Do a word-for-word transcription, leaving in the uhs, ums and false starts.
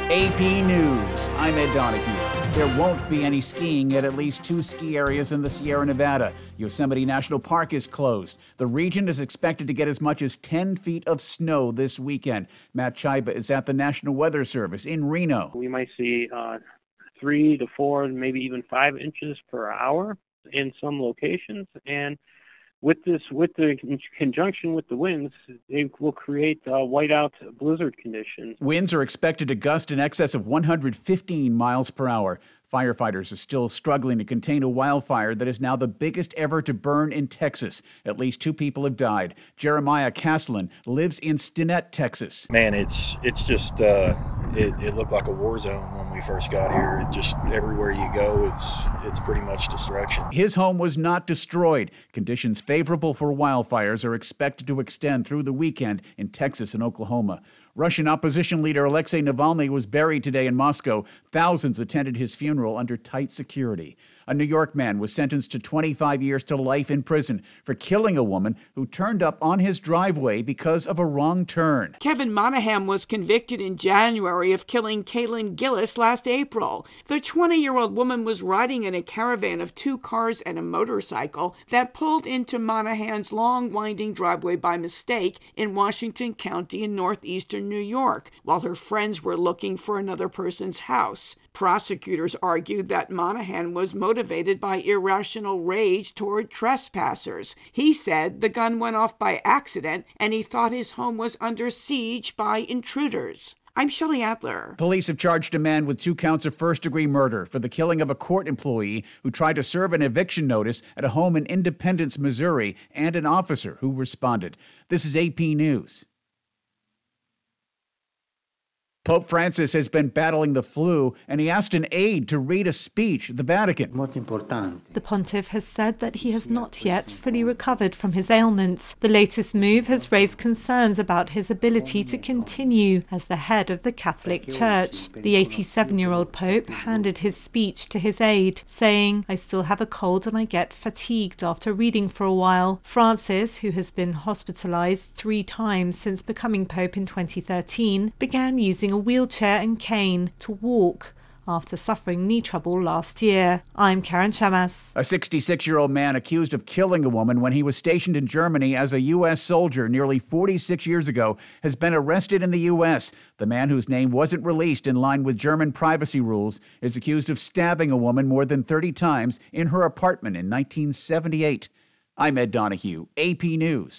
A P News, I'm Ed Donahue. There won't be any skiing at at least two ski areas in the Sierra Nevada. Yosemite National Park is closed. The region is expected to get as much as ten feet of snow this weekend. Matt Chiba is at the National Weather Service in Reno. We might see uh, three to four, maybe even five inches per hour in some locations. And with this, with the in conjunction with the winds, they will create uh, whiteout blizzard conditions. Winds are expected to gust in excess of one hundred fifteen miles per hour. Firefighters are still struggling to contain a wildfire that is now the biggest ever to burn in Texas. At least two people have died. Jeremiah Caslin lives in Stinnett, Texas. Man, it's it's just uh, it, it looked like a war zone when we first got here. It just everywhere you go, it's it's pretty much destruction. His home was not destroyed. Conditions favorable for wildfires are expected to extend through the weekend in Texas and Oklahoma. Russian opposition leader Alexei Navalny was buried today in Moscow. Thousands attended his funeral under tight security. A New York man was sentenced to twenty-five years to life in prison for killing a woman who turned up on his driveway because of a wrong turn. Kevin Monahan was convicted in January of killing Kaylin Gillis last April. The twenty-year-old woman was riding in a caravan of two cars and a motorcycle that pulled into Monahan's long, winding driveway by mistake in Washington County in northeastern New York, while her friends were looking for another person's house. Prosecutors argued that Monahan was motivated by irrational rage toward trespassers. He said the gun went off by accident and he thought his home was under siege by intruders. I'm Shelley Adler. Police have charged a man with two counts of first-degree murder for the killing of a court employee who tried to serve an eviction notice at a home in Independence, Missouri, and an officer who responded. This is A P News. Pope Francis has been battling the flu, and he asked an aide to read a speech at the Vatican. The pontiff has said that he has not yet fully recovered from his ailments. The latest move has raised concerns about his ability to continue as the head of the Catholic Church. The eighty-seven-year-old Pope handed his speech to his aide, saying, "I still have a cold and I get fatigued after reading for a while." Francis, who has been hospitalized three times since becoming Pope in twenty thirteen, began using a wheelchair and cane to walk after suffering knee trouble last year. I'm Karen Chamas. A sixty-six-year-old man accused of killing a woman when he was stationed in Germany as a U S soldier nearly forty-six years ago has been arrested in the U S. The man, whose name wasn't released in line with German privacy rules, is accused of stabbing a woman more than thirty times in her apartment in nineteen seventy-eight. I'm Ed Donahue, A P News.